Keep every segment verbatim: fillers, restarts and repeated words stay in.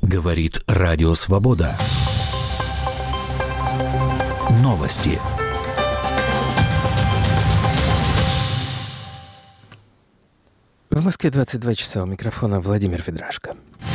Говорит Радио Свобода. Новости. В Москве двадцать два часа. У микрофона Владимир Федрашко.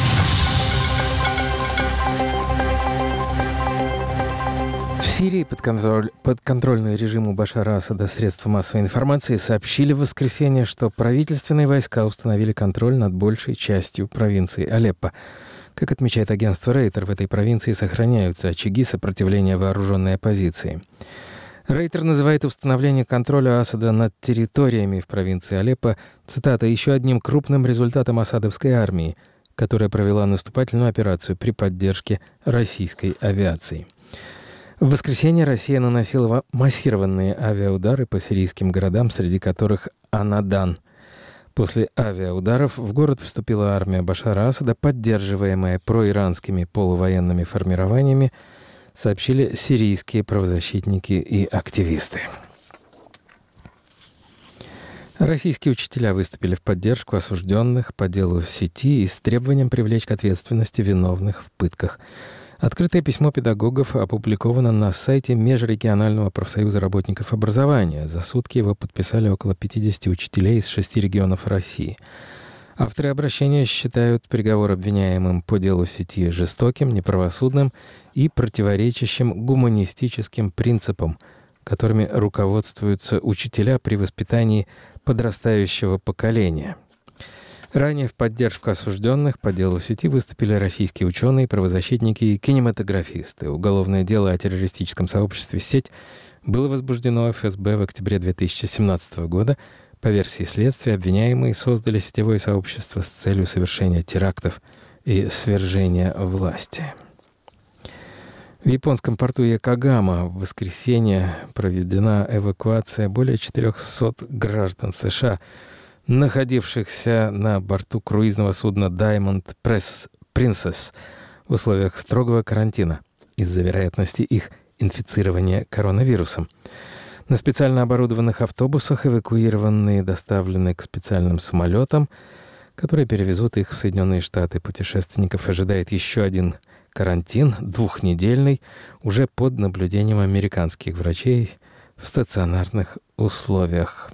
В Сирии подконтроль, подконтрольные режиму Башара Асада средства массовой информации сообщили в воскресенье, что правительственные войска установили контроль над большей частью провинции Алеппо. Как отмечает агентство Рейтер, в этой провинции сохраняются очаги сопротивления вооруженной оппозиции. Рейтер называет установление контроля Асада над территориями в провинции Алеппо, цитата, «еще одним крупным результатом асадовской армии, которая провела наступательную операцию при поддержке российской авиации». В воскресенье Россия наносила массированные авиаудары по сирийским городам, среди которых Анадан. После авиаударов в город вступила армия Башара Асада, поддерживаемая проиранскими полувоенными формированиями, сообщили сирийские правозащитники и активисты. Российские учителя выступили в поддержку осужденных по делу сети и с требованием привлечь к ответственности виновных в пытках. Открытое письмо педагогов опубликовано на сайте Межрегионального профсоюза работников образования. За сутки его подписали около пятидесяти учителей из шести регионов России. Авторы обращения считают приговор обвиняемым по делу сети жестоким, неправосудным и противоречащим гуманистическим принципам, которыми руководствуются учителя при воспитании подрастающего поколения. Ранее в поддержку осужденных по делу сети выступили российские ученые, правозащитники и кинематографисты. Уголовное дело о террористическом сообществе «Сеть» было возбуждено эф эс бэ в октябре две тысячи семнадцатого года. По версии следствия, обвиняемые создали сетевое сообщество с целью совершения терактов и свержения власти. В японском порту Якогама в воскресенье проведена эвакуация более четырехсот граждан США, находившихся на борту круизного судна Diamond Princess в условиях строгого карантина из-за вероятности их инфицирования коронавирусом. На специально оборудованных автобусах эвакуированные доставлены к специальным самолетам, которые перевезут их в Соединенные Штаты. Путешественников ожидает еще один карантин, двухнедельный, уже под наблюдением американских врачей в стационарных условиях.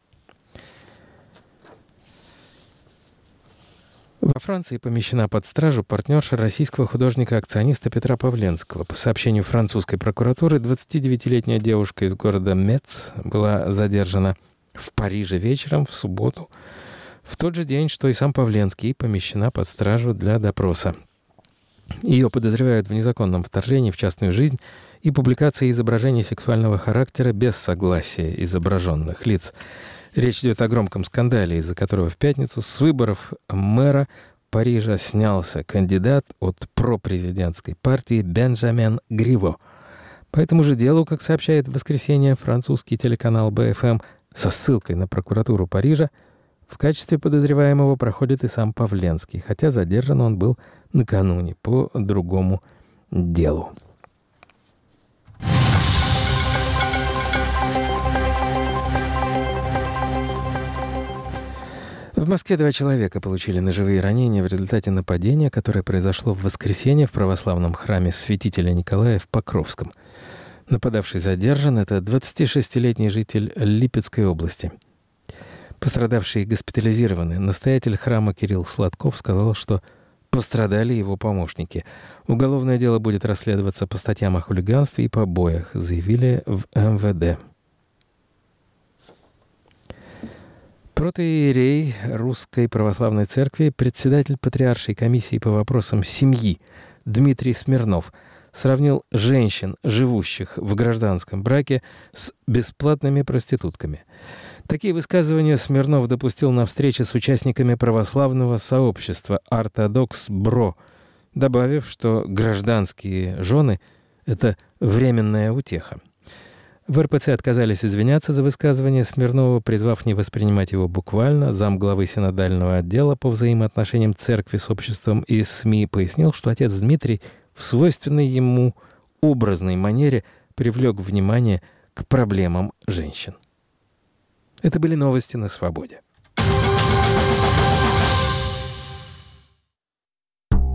Во Франции помещена под стражу партнерша российского художника-акциониста Петра Павленского. По сообщению французской прокуратуры, двадцатидевятилетняя девушка из города Мец была задержана в Париже вечером в субботу, в тот же день, что и сам Павленский, и помещена под стражу для допроса. Ее подозревают в незаконном вторжении в частную жизнь и публикации изображений сексуального характера без согласия изображенных лиц. Речь идет о громком скандале, из-за которого в пятницу с выборов мэра Парижа снялся кандидат от пропрезидентской партии Бенджамин Гриво. По этому же делу, как сообщает в воскресенье французский телеканал бэ эф эм со ссылкой на прокуратуру Парижа, в качестве подозреваемого проходит и сам Павленский, хотя задержан он был накануне по другому делу. В Москве два человека получили ножевые ранения в результате нападения, которое произошло в воскресенье в православном храме святителя Николая в Покровском. Нападавший задержан. Это двадцатишестилетний житель Липецкой области. Пострадавшие госпитализированы. Настоятель храма Кирилл Сладков сказал, что пострадали его помощники. Уголовное дело будет расследоваться по статьям о хулиганстве и побоях, заявили в эм вэ дэ. Протоиерей Русской Православной Церкви, председатель Патриаршей комиссии по вопросам семьи Дмитрий Смирнов сравнил женщин, живущих в гражданском браке, с бесплатными проститутками. Такие высказывания Смирнов допустил на встрече с участниками православного сообщества «Ортодокс Бро», добавив, что гражданские жены – это временная утеха. В эр пэ цэ отказались извиняться за высказывание Смирнова, призвав не воспринимать его буквально. Замглавы синодального отдела по взаимоотношениям церкви с обществом и СМИ пояснил, что отец Дмитрий в свойственной ему образной манере привлек внимание к проблемам женщин. Это были новости на «Свободе».